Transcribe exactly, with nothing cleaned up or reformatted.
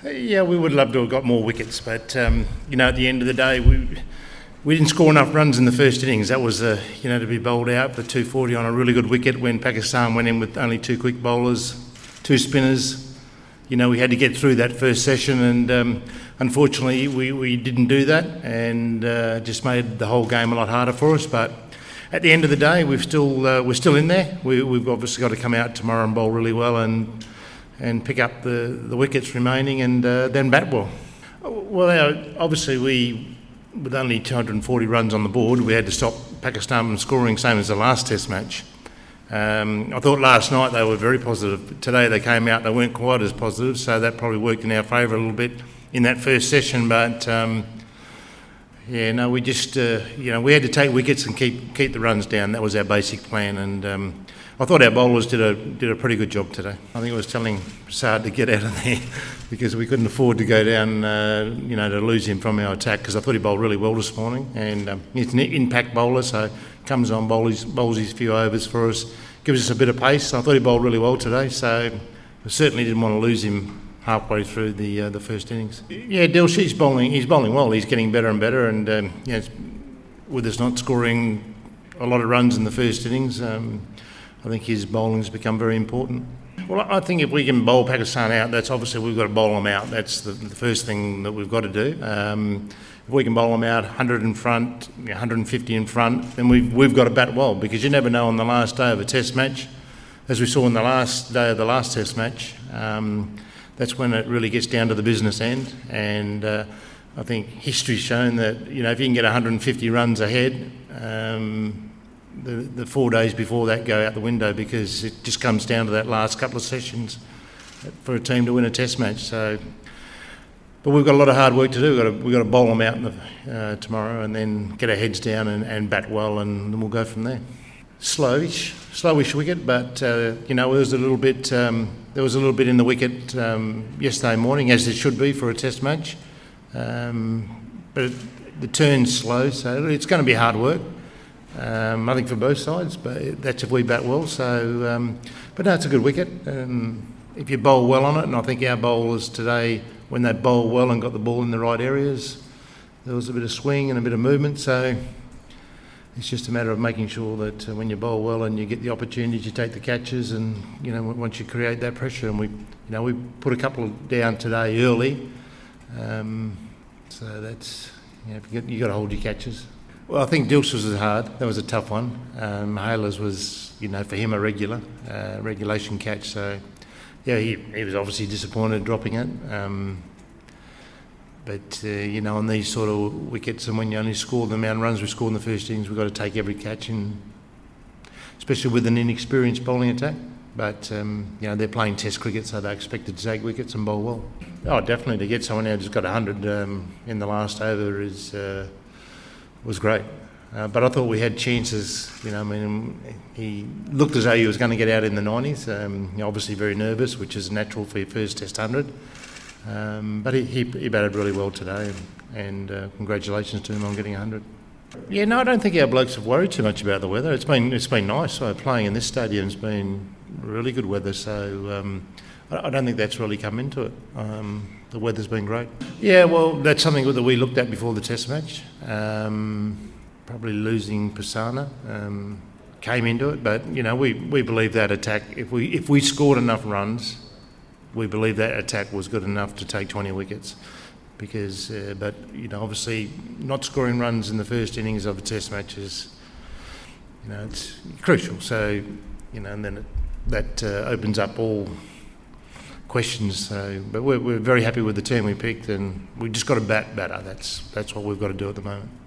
Yeah, we would love to have got more wickets, but um, you know, at the end of the day, we we didn't score enough runs in the first innings. That was, uh, you know, to be bowled out for two forty on a really good wicket when Pakistan went in with only two quick bowlers, two spinners. You know, we had to get through that first session, and um, unfortunately, we, we didn't do that, and uh, just made the whole game a lot harder for us. But at the end of the day, we've still uh, we're still in there. We, we've obviously got to come out tomorrow and bowl really well, and. and pick up the, the wickets remaining and uh, then bat well. Well, our, obviously we, with only two hundred forty runs on the board, we had to stop Pakistan from scoring, same as the last Test match. Um, I thought last night they were very positive. Today they came out, they weren't quite as positive, so that probably worked in our favour a little bit in that first session. But um, yeah, no, we just, uh, you know, we had to take wickets and keep keep the runs down. That was our basic plan, and um, I thought our bowlers did a did a pretty good job today. I think it was telling Prasad to get out of there because we couldn't afford to go down, uh, you know, to lose him from our attack, because I thought he bowled really well this morning, and um, he's an impact bowler, so comes on, bowls, bowls his few overs for us, gives us a bit of pace. I thought he bowled really well today, so we certainly didn't want to lose him halfway through the uh, the first innings. Yeah, Dilshe's bowling. He's bowling well. He's getting better and better, and um, you know, with us not scoring a lot of runs in the first innings, um, I think his bowling's become very important. Well, I think if we can bowl Pakistan out, that's obviously we've got to bowl them out. That's the, the first thing that we've got to do. Um, if we can bowl them out one hundred in front, one hundred fifty in front, then we've we've got to bat well, because you never know on the last day of a Test match, as we saw on the last day of the last Test match. Um, That's when it really gets down to the business end, and uh, I think history's shown that, you know, if you can get one hundred fifty runs ahead, um, the, the four days before that go out the window, because it just comes down to that last couple of sessions for a team to win a Test match. So, but we've got a lot of hard work to do. We've got to, we've got to bowl them out in the, uh, tomorrow, and then get our heads down and, and bat well, and then we'll go from there. Slowish, slowish wicket, but uh, you know, there was a little bit. Um, there was a little bit in the wicket um, yesterday morning, as there should be for a Test match. Um, but it, the turn's slow, so it's going to be hard work. Um, I think for both sides, but that's if we bat well. So, um, but no, it's a good wicket. Um, if you bowl well on it, and I think our bowlers today, when they bowl well and got the ball in the right areas, there was a bit of swing and a bit of movement. So. It's just a matter of making sure that uh, when you bowl well and you get the opportunities, you take the catches, and you know, once you create that pressure, and we, you know, we put a couple down today early, um, so that's, you know, you got, you got to hold your catches. Well, I think Dilsha's was hard. That was a tough one. Um, Haylers was, you know, for him a regular uh, regulation catch. So yeah, he, he was obviously disappointed dropping it. Um, But, uh, you know, on these sort of wickets, and when you only score the amount of runs we scored in the first innings, we've got to take every catch, and especially with an inexperienced bowling attack. But, um, you know, they're playing Test cricket, so they're expected to take wickets and bowl well. Oh, definitely. To get someone out who's got one hundred um, in the last over is uh, was great. Uh, but I thought we had chances. You know, I mean, he looked as though he was going to get out in the nineties. Um, you know, obviously very nervous, which is natural for your first Test one hundred. Um, but he, he, he batted really well today, and, and uh, congratulations to him on getting one hundred. Yeah, no, I don't think our blokes have worried too much about the weather. It's been it's been nice. So playing in this stadium's been really good weather, so um, I, I don't think that's really come into it. Um, the weather's been great. Yeah, well, that's something that we looked at before the Test match. Um, probably losing Prasanna um, came into it, but you know, we, we believe that attack, if we if we scored enough runs, we believe that attack was good enough to take twenty wickets, because, uh, but you know, obviously not scoring runs in the first innings of a Test match is, you know, it's crucial. So, you know, and then it, that uh, opens up all questions. So, but we're we're very happy with the team we picked, and we just got to bat better. That's that's what we've got to do at the moment.